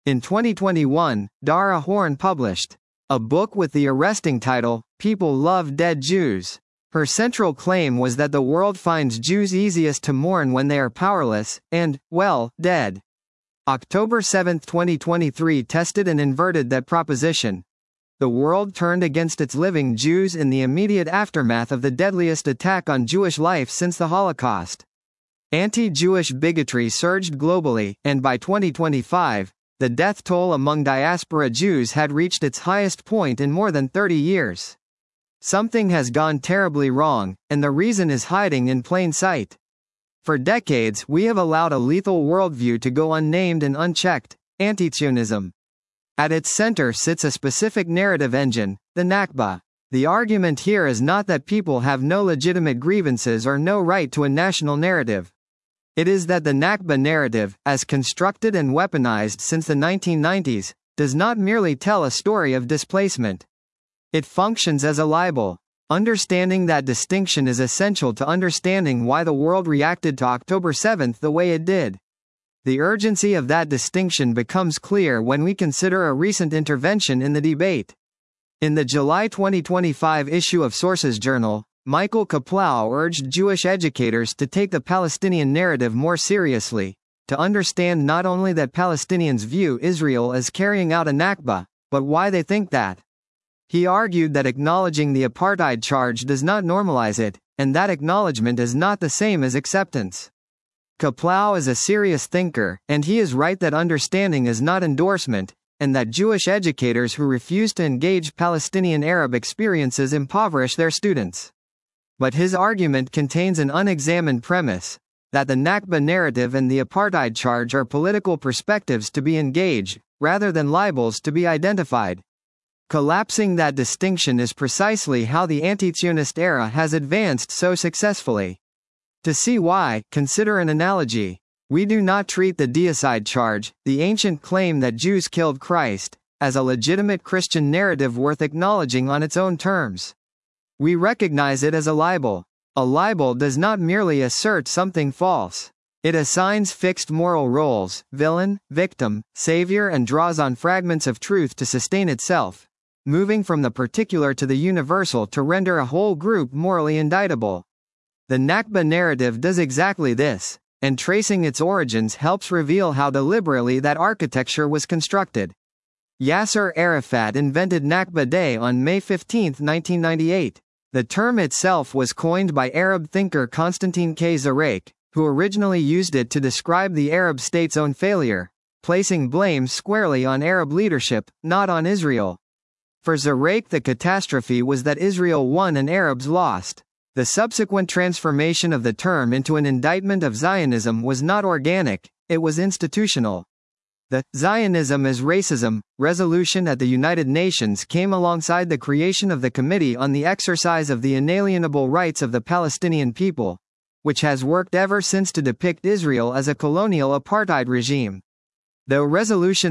In 2021, Dara Horn published a book with the arresting title, People Love Dead Jews. Her central claim was that the world finds Jews easiest to mourn when they are powerless, and, well, dead. October 7, 2023 tested and inverted that proposition. The world turned against its living Jews in the immediate aftermath of the deadliest attack on Jewish life since the Holocaust. Anti-Jewish bigotry surged globally, and by 2025, the death toll among diaspora Jews had reached its highest point in more than 30 years. Something has gone terribly wrong, and the reason is hiding in plain sight. For decades, we have allowed a lethal worldview to go unnamed and unchecked, anti-Zionism. At its center sits a specific narrative engine, the Nakba. The argument here is not that people have no legitimate grievances or no right to a national narrative. It is that the Nakba narrative, as constructed and weaponized since the 1990s, does not merely tell a story of displacement. It functions as a libel. Understanding that distinction is essential to understanding why the world reacted to October 7 the way it did. The urgency of that distinction becomes clear when we consider a recent intervention in the debate. In the July 2025 issue of Sources Journal, Michael Kaplow urged Jewish educators to take the Palestinian narrative more seriously, to understand not only that Palestinians view Israel as carrying out a Nakba, but why they think that. He argued that acknowledging the apartheid charge does not normalize it, and that acknowledgement is not the same as acceptance. Kaplow is a serious thinker, and he is right that understanding is not endorsement, and that Jewish educators who refuse to engage Palestinian Arab experiences impoverish their students. But his argument contains an unexamined premise, that the Nakba narrative and the apartheid charge are political perspectives to be engaged, rather than libels to be identified. Collapsing that distinction is precisely how the anti-Zionist era has advanced so successfully. To see why, consider an analogy. We do not treat the deicide charge, the ancient claim that Jews killed Christ, as a legitimate Christian narrative worth acknowledging on its own terms. We recognize it as a libel. A libel does not merely assert something false. It assigns fixed moral roles, villain, victim, savior, and draws on fragments of truth to sustain itself, moving from the particular to the universal to render a whole group morally indictable. The Nakba narrative does exactly this, and tracing its origins helps reveal how deliberately that architecture was constructed. Yasser Arafat invented Nakba Day on May 15, 1998. The term itself was coined by Arab thinker Constantine K. Zarraq, who originally used it to describe the Arab state's own failure, placing blame squarely on Arab leadership, not on Israel. For Zarraq, the catastrophe was that Israel won and Arabs lost. The subsequent transformation of the term into an indictment of Zionism was not organic, it was institutional. The Zionism is Racism resolution at the United Nations came alongside the creation of the Committee on the Exercise of the Inalienable Rights of the Palestinian People, which has worked ever since to depict Israel as a colonial apartheid regime. Though Resolution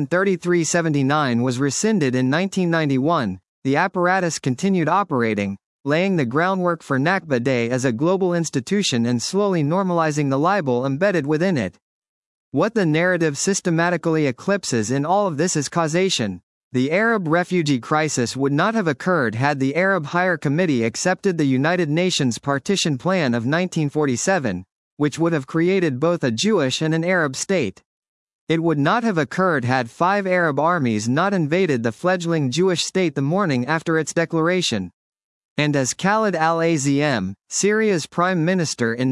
3379 was rescinded in 1991, the apparatus continued operating, laying the groundwork for Nakba Day as a global institution and slowly normalizing the libel embedded within it. What the narrative systematically eclipses in all of this is causation. The Arab refugee crisis would not have occurred had the Arab Higher Committee accepted the United Nations Partition Plan of 1947, which would have created both a Jewish and an Arab state. It would not have occurred had 5 Arab armies not invaded the fledgling Jewish state the morning after its declaration. And as Khalid al-Azm, Syria's prime minister in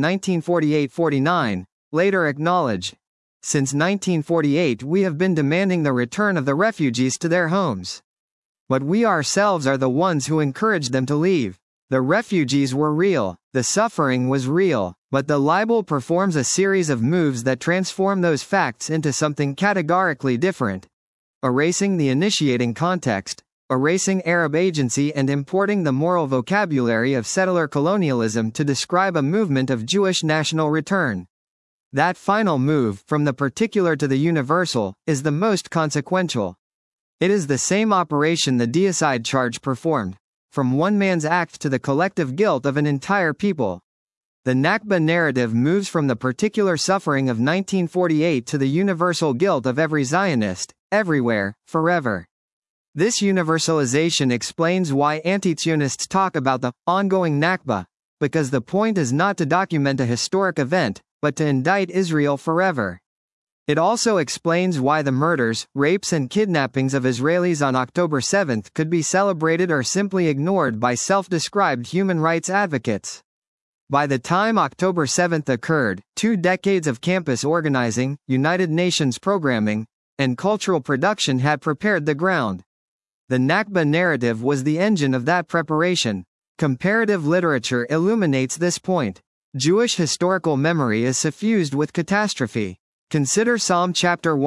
1948-49, later acknowledged, since 1948 we have been demanding the return of the refugees to their homes. But we ourselves are the ones who encouraged them to leave. The refugees were real, the suffering was real, but the libel performs a series of moves that transform those facts into something categorically different. Erasing the initiating context, erasing Arab agency and importing the moral vocabulary of settler colonialism to describe a movement of Jewish national return. That final move, from the particular to the universal, is the most consequential. It is the same operation the deicide charge performed, from one man's act to the collective guilt of an entire people. The Nakba narrative moves from the particular suffering of 1948 to the universal guilt of every Zionist, everywhere, forever. This universalization explains why anti-Zionists talk about the ongoing Nakba, because the point is not to document a historic event, but to indict Israel forever. It also explains why the murders, rapes and kidnappings of Israelis on October 7 could be celebrated or simply ignored by self-described human rights advocates. By the time October 7 occurred, 2 decades of campus organizing, United Nations programming, and cultural production had prepared the ground. The Nakba narrative was the engine of that preparation. Comparative literature illuminates this point. Jewish historical memory is suffused with catastrophe. Consider Psalm chapter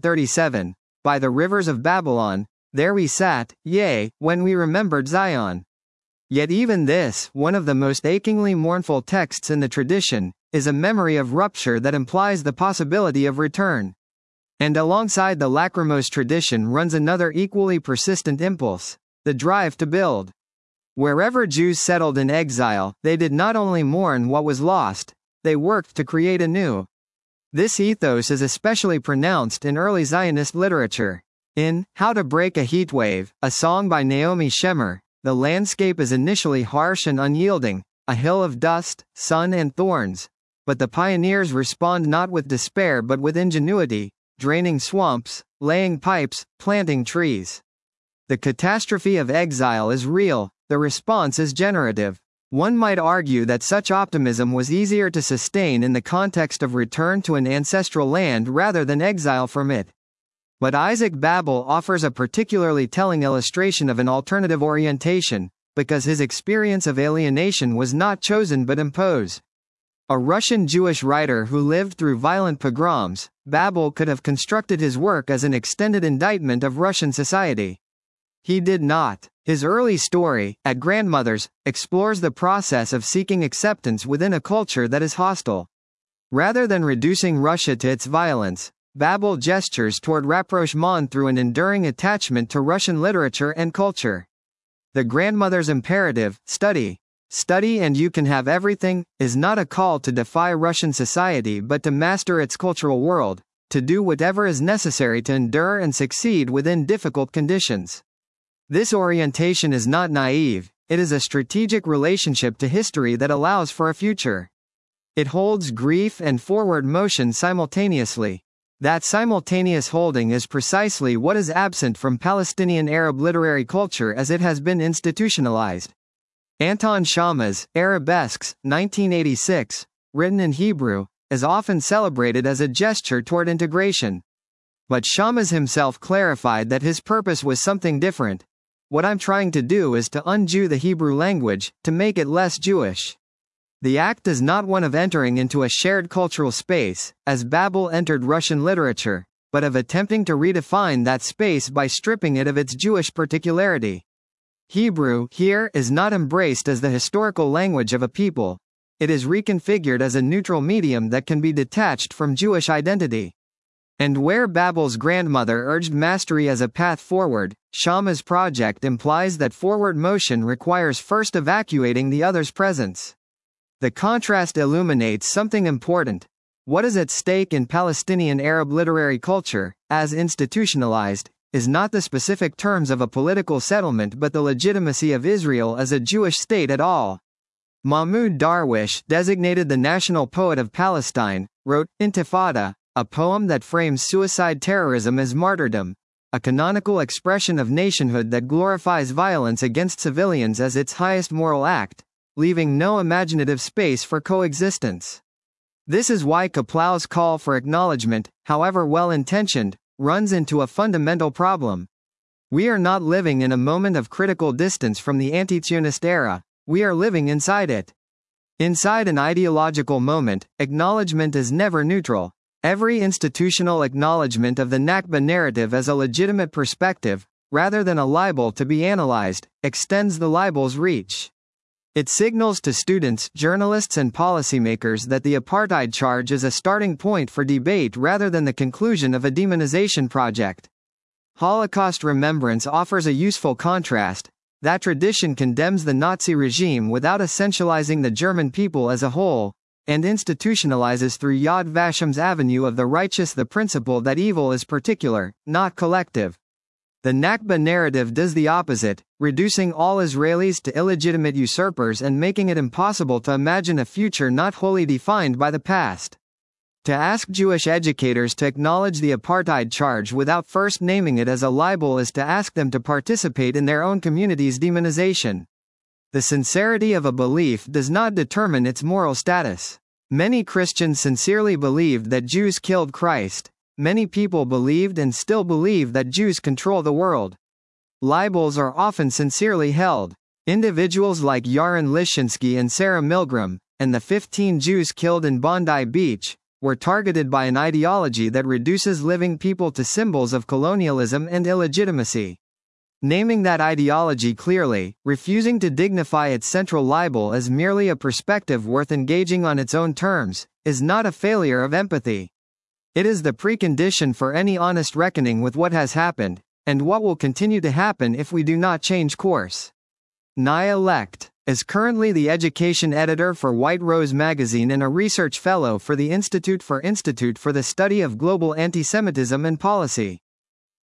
137, "By the rivers of Babylon, there we sat, yea, when we remembered Zion." Yet even this, one of the most achingly mournful texts in the tradition, is a memory of rupture that implies the possibility of return. And alongside the lachrymose tradition runs another equally persistent impulse: the drive to build. Wherever Jews settled in exile, they did not only mourn what was lost, they worked to create anew. This ethos is especially pronounced in early Zionist literature. In How to Break a Heatwave, a song by Naomi Shemer, the landscape is initially harsh and unyielding, a hill of dust, sun and thorns. But the pioneers respond not with despair but with ingenuity, draining swamps, laying pipes, planting trees. The catastrophe of exile is real, the response is generative. One might argue that such optimism was easier to sustain in the context of return to an ancestral land rather than exile from it. But Isaac Babel offers a particularly telling illustration of an alternative orientation, because his experience of alienation was not chosen but imposed. A Russian Jewish writer who lived through violent pogroms, Babel could have constructed his work as an extended indictment of Russian society. He did not. His early story, At Grandmother's, explores the process of seeking acceptance within a culture that is hostile. Rather than reducing Russia to its violence, Babel gestures toward rapprochement through an enduring attachment to Russian literature and culture. The Grandmother's imperative, study and you can have everything, is not a call to defy Russian society but to master its cultural world, to do whatever is necessary to endure and succeed within difficult conditions. This orientation is not naive, it is a strategic relationship to history that allows for a future. It holds grief and forward motion simultaneously. That simultaneous holding is precisely what is absent from Palestinian Arab literary culture as it has been institutionalized. Anton Shammas, Arabesques, 1986, written in Hebrew, is often celebrated as a gesture toward integration. But Shammas himself clarified that his purpose was something different. What I'm trying to do is to un-Jew the Hebrew language, to make it less Jewish. The act is not one of entering into a shared cultural space, as Babel entered Russian literature, but of attempting to redefine that space by stripping it of its Jewish particularity. Hebrew, here, is not embraced as the historical language of a people. It is reconfigured as a neutral medium that can be detached from Jewish identity. And where Babel's grandmother urged mastery as a path forward, Shammas' project implies that forward motion requires first evacuating the other's presence. The contrast illuminates something important. What is at stake in Palestinian Arab literary culture, as institutionalized, is not the specific terms of a political settlement but the legitimacy of Israel as a Jewish state at all. Mahmoud Darwish, designated the national poet of Palestine, wrote Intifada, a poem that frames suicide terrorism as martyrdom, a canonical expression of nationhood that glorifies violence against civilians as its highest moral act, leaving no imaginative space for coexistence. This is why Kaplow's call for acknowledgement, however well-intentioned, runs into a fundamental problem. We are not living in a moment of critical distance from the anti-Zionist era, we are living inside it. Inside an ideological moment, acknowledgement is never neutral. Every institutional acknowledgement of the Nakba narrative as a legitimate perspective, rather than a libel to be analyzed, extends the libel's reach. It signals to students, journalists and policymakers that the apartheid charge is a starting point for debate rather than the conclusion of a demonization project. Holocaust remembrance offers a useful contrast. That tradition condemns the Nazi regime without essentializing the German people as a whole. and institutionalizes through Yad Vasham's avenue of the righteous the principle that evil is particular, not collective. The Nakba narrative does the opposite, reducing all Israelis to illegitimate usurpers and making it impossible to imagine a future not wholly defined by the past. To ask Jewish educators to acknowledge the apartheid charge without first naming it as a libel is to ask them to participate in their own community's demonization. The sincerity of a belief does not determine its moral status. Many Christians sincerely believed that Jews killed Christ. Many people believed and still believe that Jews control the world. Libels are often sincerely held. Individuals like Yaron Lishinsky and Sarah Milgram, and the 15 Jews killed in Bondi Beach, were targeted by an ideology that reduces living people to symbols of colonialism and illegitimacy. Naming that ideology clearly, refusing to dignify its central libel as merely a perspective worth engaging on its own terms, is not a failure of empathy. It is the precondition for any honest reckoning with what has happened, and what will continue to happen if we do not change course. Naya Lecht is currently the education editor for White Rose magazine and a research fellow for the Institute for the Study of Global Antisemitism and Policy.